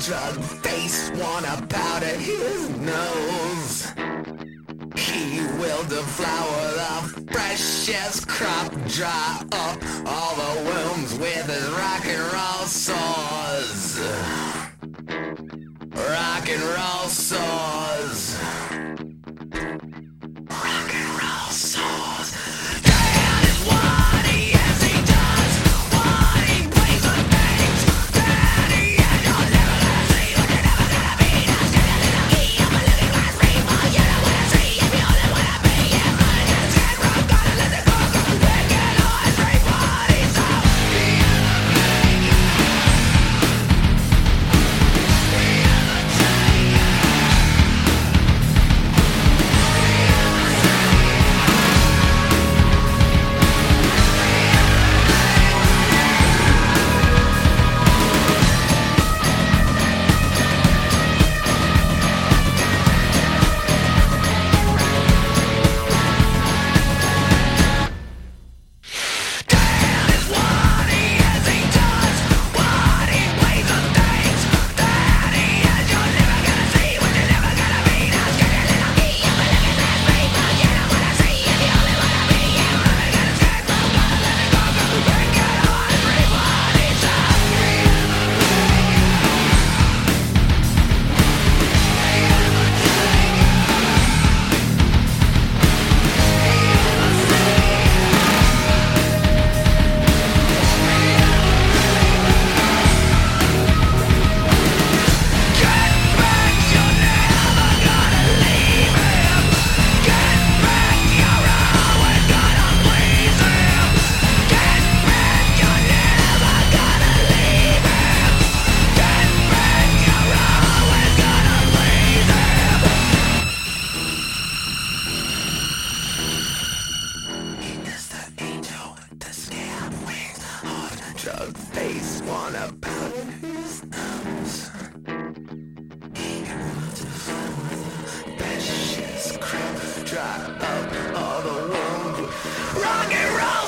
drug face wanna powder his nose. He will deflower the freshest crop, dry up all the wounds with his rock and roll saws. Rock and roll saws. Rock and roll saws. That is what he is, he does what he plays with things that he is. You're never gonna see what you're never gonna be. That's gonna be the key. I'm a living glass rainbow. You don't wanna see if you only wanna be. If I get scared from gonna let it go. They can always break what he's up. Drug face wanna powder his nose. He will deflower the precious crop, dry up all the wounds. Rock and roll!